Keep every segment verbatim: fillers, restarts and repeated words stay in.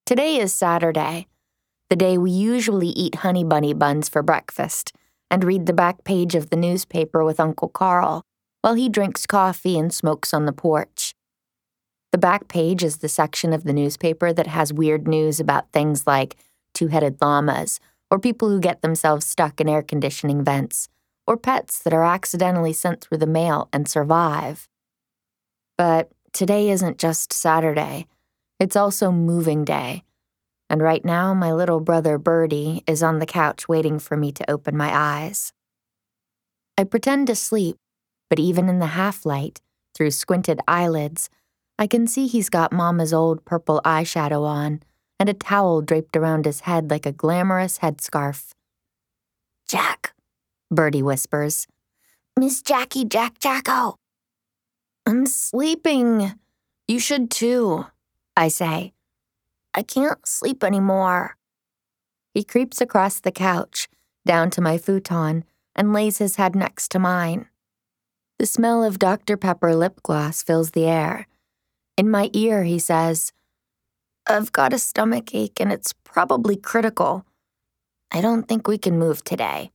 Today is Saturday, the day we usually eat Honey Bunny buns for breakfast and read the back page of the newspaper with Uncle Carl while he drinks coffee and smokes on the porch. The back page is the section of the newspaper that has weird news about things like two-headed llamas, or people who get themselves stuck in air conditioning vents, or pets that are accidentally sent through the mail and survive. But today isn't just Saturday. It's also moving day. And right now, my little brother Birdie is on the couch waiting for me to open my eyes. I pretend to sleep, but even in the half-light, through squinted eyelids, I can see he's got Mama's old purple eyeshadow on and a towel draped around his head like a glamorous headscarf. "Jack," Birdie whispers. "Miss Jackie Jack Jacko." "I'm sleeping. You should too," I say. "I can't sleep anymore." He creeps across the couch, down to my futon, and lays his head next to mine. The smell of Doctor Pepper lip gloss fills the air. In my ear, he says, "I've got a stomach ache and it's probably critical. I don't think we can move today."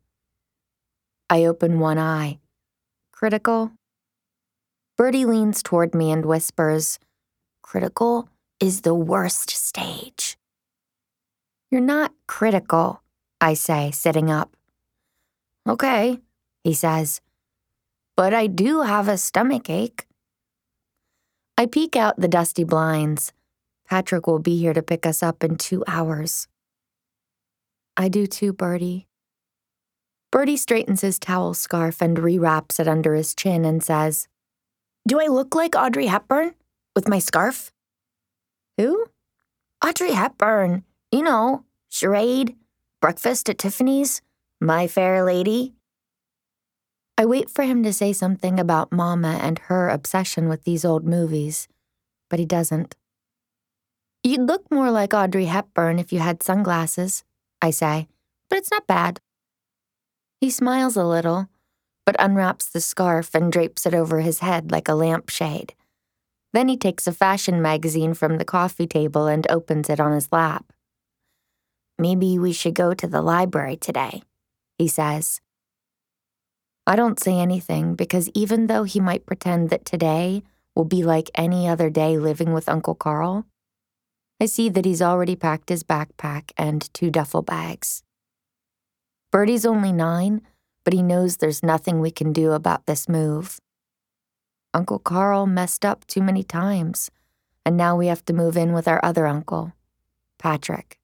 I open one eye. "Critical?" Birdie leans toward me and whispers, "Critical is the worst stage." "You're not critical," I say, sitting up. "Okay," he says, "but I do have a stomach ache." I peek out the dusty blinds. Patrick will be here to pick us up in two hours. "I do too, Birdie." Birdie straightens his towel scarf and rewraps it under his chin and says, "Do I look like Audrey Hepburn with my scarf?" "Who?" "Audrey Hepburn. You know, Charade, Breakfast at Tiffany's, My Fair Lady." I wait for him to say something about Mama and her obsession with these old movies, but he doesn't. "You'd look more like Audrey Hepburn if you had sunglasses," I say, "but it's not bad." He smiles a little, but unwraps the scarf and drapes it over his head like a lampshade. Then he takes a fashion magazine from the coffee table and opens it on his lap. "Maybe we should go to the library today," he says. I don't say anything because even though he might pretend that today will be like any other day living with Uncle Carl, I see that he's already packed his backpack and two duffel bags. Birdie's only nine, but he knows there's nothing we can do about this move. Uncle Carl messed up too many times, and now we have to move in with our other uncle, Patrick.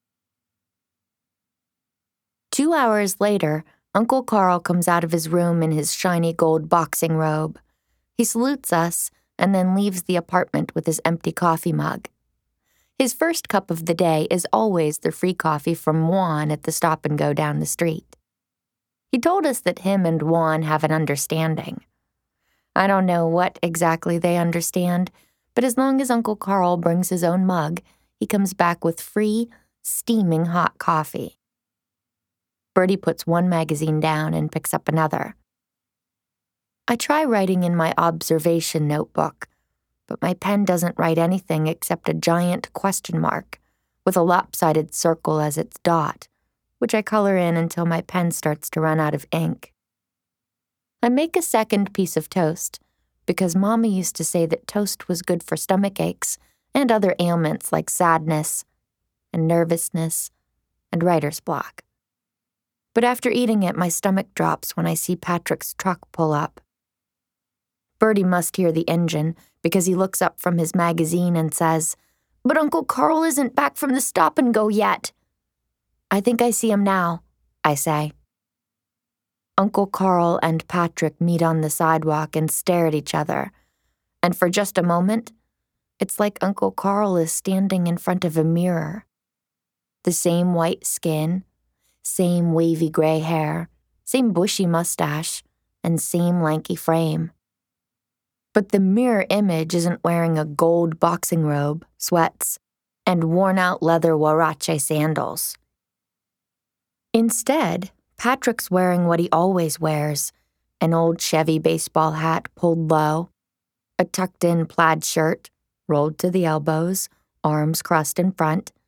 Two hours later, Uncle Carl comes out of his room in his shiny gold boxing robe. He salutes us and then leaves the apartment with his empty coffee mug. His first cup of the day is always the free coffee from Juan at the stop-and-go down the street. He told us that him and Juan have an understanding. I don't know what exactly they understand, but as long as Uncle Carl brings his own mug, he comes back with free, steaming hot coffee. Birdie puts one magazine down and picks up another. I try writing in my observation notebook, but my pen doesn't write anything except a giant question mark with a lopsided circle as its dot, which I color in until my pen starts to run out of ink. I make a second piece of toast because Mama used to say that toast was good for stomach aches and other ailments like sadness and nervousness and writer's block. But after eating it, my stomach drops when I see Patrick's truck pull up. Birdie must hear the engine because he looks up from his magazine and says, "But Uncle Carl isn't back from the stop-and-go yet." "I think I see him now," I say. Uncle Carl and Patrick meet on the sidewalk and stare at each other, and for just a moment, it's like Uncle Carl is standing in front of a mirror. The same white skin, same wavy gray hair, same bushy mustache, and same lanky frame. But the mirror image isn't wearing a gold boxing robe, sweats, and worn-out leather huarache sandals. Instead, Patrick's wearing what he always wears, an old Chevy baseball hat pulled low, a tucked-in plaid shirt, rolled to the elbows, arms crossed in front,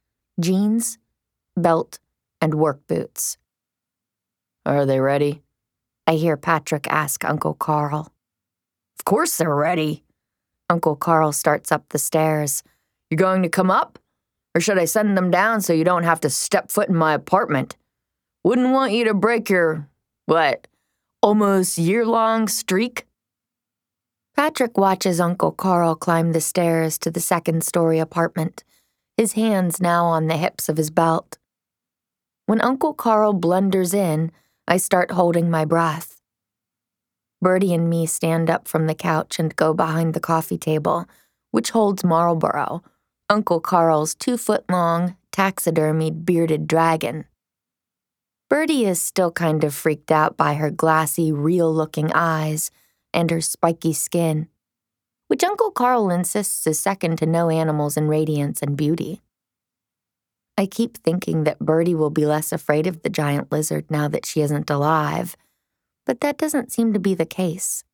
jeans, belt, and work boots. Are they ready? I hear Patrick ask Uncle Carl. Of course they're ready. Uncle Carl starts up the stairs. You going to come up? Or should I send them down so you don't have to step foot in my apartment? Wouldn't want you to break your, what, almost year-long streak? Patrick watches Uncle Carl climb the stairs to the second-story apartment, his hands now on the hips of his belt. When Uncle Carl blunders in, I start holding my breath. Bertie and me stand up from the couch and go behind the coffee table, which holds Marlboro, Uncle Carl's two-foot-long, taxidermied bearded dragon. Bertie is still kind of freaked out by her glassy, real-looking eyes and her spiky skin, which Uncle Carl insists is second to no animals in radiance and beauty. I keep thinking that Bertie will be less afraid of the giant lizard now that she isn't alive, but that doesn't seem to be the case.